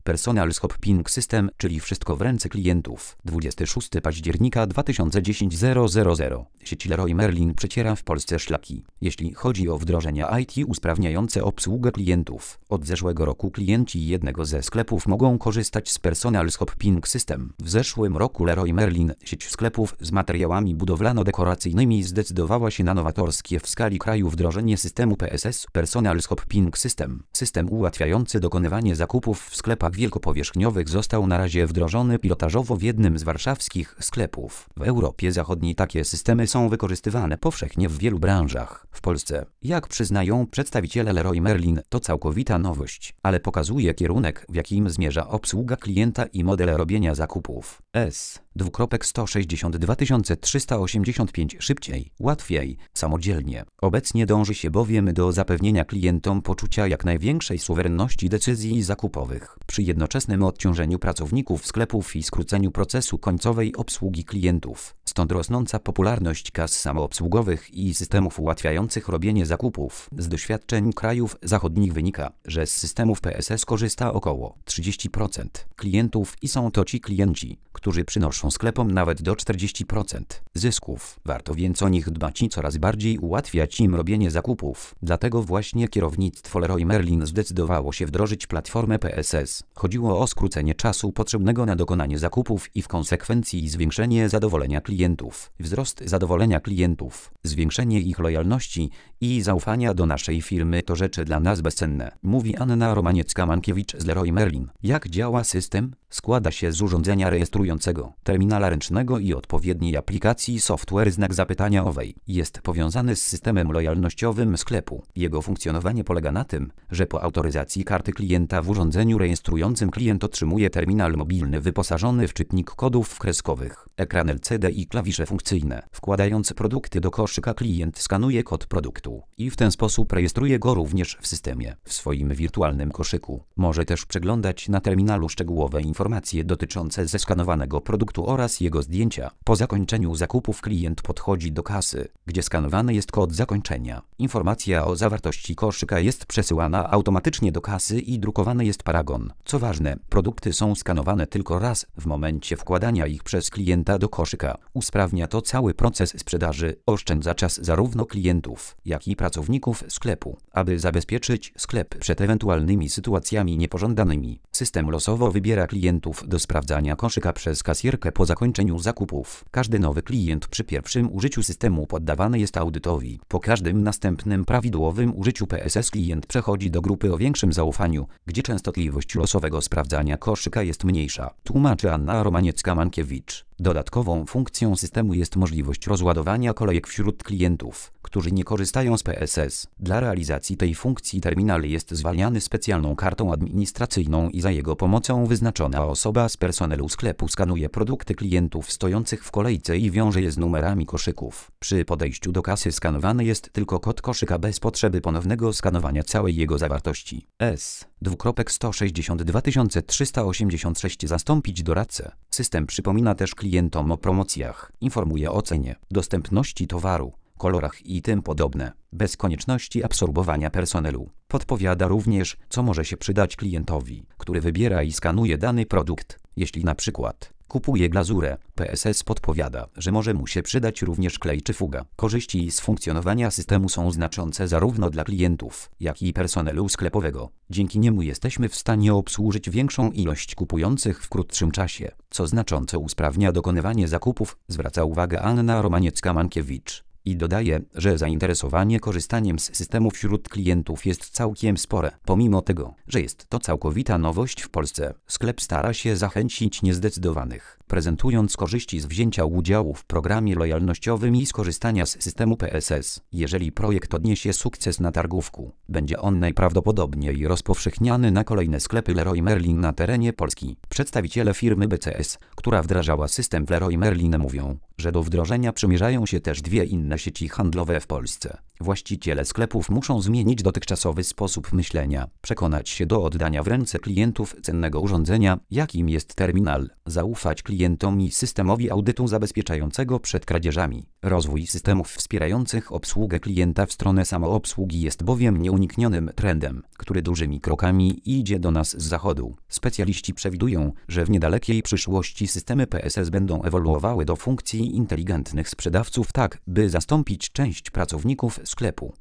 Personal Shopping System, czyli wszystko w ręce klientów. 26 października 2010 000. Sieć Leroy Merlin przeciera w Polsce szlaki, jeśli chodzi o wdrożenia IT usprawniające obsługę klientów. Od zeszłego roku klienci jednego ze sklepów mogą korzystać z Personal Shopping System. W zeszłym roku Leroy Merlin, sieć sklepów z materiałami budowlano-dekoracyjnymi, zdecydowała się na nowatorskie w skali kraju wdrożenie systemu PSS Personal Shopping System. System ułatwiający dokonywanie zakupów w sklepach wielkopowierzchniowych został na razie wdrożony pilotażowo w jednym z warszawskich sklepów. W Europie Zachodniej takie systemy są wykorzystywane powszechnie w wielu branżach. W Polsce, jak przyznają przedstawiciele Leroy Merlin, to całkowita nowość, ale pokazuje kierunek, w jakim zmierza obsługa klienta i model robienia zakupów. S:162 385 szybciej, łatwiej, samodzielnie. Obecnie dąży się bowiem do zapewnienia klientom poczucia jak największej suwerenności decyzji zakupowych, przy jednoczesnym odciążeniu pracowników sklepów i skróceniu procesu końcowej obsługi klientów. Stąd rosnąca popularność kas samoobsługowych i systemów ułatwiających robienie zakupów. Z doświadczeń krajów zachodnich wynika, że z systemów PSS korzysta około 30% klientów i są to ci klienci, którzy przynoszą sklepom nawet do 40% zysków. Warto więc o nich dbać i coraz bardziej ułatwiać im robienie zakupów. Dlatego właśnie kierownictwo Leroy Merlin zdecydowało się wdrożyć platformę PSS. Chodziło o skrócenie czasu potrzebnego na dokonanie zakupów i w konsekwencji zwiększenie zadowolenia klientów. Wzrost zadowolenia klientów, zwiększenie ich lojalności i zaufania do naszej firmy to rzeczy dla nas bezcenne, mówi Anna Romaniecka-Mankiewicz z Leroy Merlin. Jak działa system? Składa się z urządzenia rejestrującego, terminala ręcznego i odpowiedniej aplikacji software znak zapytania owej. Jest powiązany z systemem lojalnościowym sklepu. Jego funkcjonowanie polega na tym, że po autoryzacji karty klienta w urządzeniu rejestrującym klient otrzymuje terminal mobilny wyposażony w czytnik kodów kreskowych, ekran LCD i klawisze funkcyjne. Wkładając produkty do koszyka, klient skanuje kod produktu i w ten sposób rejestruje go również w systemie, w swoim wirtualnym koszyku. Może też przeglądać na terminalu szczegółowe informacje dotyczące zeskanowanego produktu oraz jego zdjęcia. Po zakończeniu zakupów klient podchodzi do kasy, gdzie skanowany jest kod zakończenia. Informacja o zawartości koszyka jest przesyłana automatycznie do kasy i drukowany jest paragon. Co ważne, produkty są skanowane tylko raz w momencie wkładania ich przez klienta do koszyka. Usprawnia to cały proces sprzedaży, oszczędza czas zarówno klientów, jak i pracowników sklepu. Aby zabezpieczyć sklep przed ewentualnymi sytuacjami niepożądanymi, system losowo wybiera klientów do sprawdzania koszyka przez kasjerkę po zakończeniu zakupów. Każdy nowy klient przy pierwszym użyciu systemu poddawany jest audytowi. Po każdym następnym prawidłowym użyciu PSS klient przechodzi do grupy o większym zaufaniu, gdzie częstotliwość losowego sprawdzania koszyka jest mniejsza, tłumaczy Anna Romaniecka-Mankiewicz. Dodatkową funkcją systemu jest możliwość rozładowania kolejek wśród klientów, którzy nie korzystają z PSS. Dla realizacji tej funkcji terminal jest zwalniany specjalną kartą administracyjną i za jego pomocą wyznaczona osoba z personelu sklepu skanuje produkty klientów stojących w kolejce i wiąże je z numerami koszyków. Przy podejściu do kasy skanowany jest tylko kod koszyka bez potrzeby ponownego skanowania całej jego zawartości. S:162 386 zastąpić doradcę. System przypomina też klientom o promocjach, informuje o cenie, dostępności towaru, kolorach i tym podobne, bez konieczności absorbowania personelu. Podpowiada również, co może się przydać klientowi, który wybiera i skanuje dany produkt. Jeśli na przykład kupuje glazurę, PSS podpowiada, że może mu się przydać również klej czy fuga. Korzyści z funkcjonowania systemu są znaczące zarówno dla klientów, jak i personelu sklepowego. Dzięki niemu jesteśmy w stanie obsłużyć większą ilość kupujących w krótszym czasie, co znacząco usprawnia dokonywanie zakupów, zwraca uwagę Anna Romaniecka-Mankiewicz. I dodaje, że zainteresowanie korzystaniem z systemu wśród klientów jest całkiem spore. Pomimo tego, że jest to całkowita nowość w Polsce, sklep stara się zachęcić niezdecydowanych, prezentując korzyści z wzięcia udziału w programie lojalnościowym i skorzystania z systemu PSS. Jeżeli projekt odniesie sukces na targówku, będzie on najprawdopodobniej rozpowszechniany na kolejne sklepy Leroy Merlin na terenie Polski. Przedstawiciele firmy BCS, która wdrażała system w Leroy Merlin, mówią, że do wdrożenia przymierzają się też dwie inne sieci handlowe w Polsce. Właściciele sklepów muszą zmienić dotychczasowy sposób myślenia, przekonać się do oddania w ręce klientów cennego urządzenia, jakim jest terminal, zaufać klientom i systemowi audytu zabezpieczającego przed kradzieżami. Rozwój systemów wspierających obsługę klienta w stronę samoobsługi jest bowiem nieuniknionym trendem, który dużymi krokami idzie do nas z zachodu. Specjaliści przewidują, że w niedalekiej przyszłości systemy PSS będą ewoluowały do funkcji inteligentnych sprzedawców tak, by zastąpić część pracowników sklepu.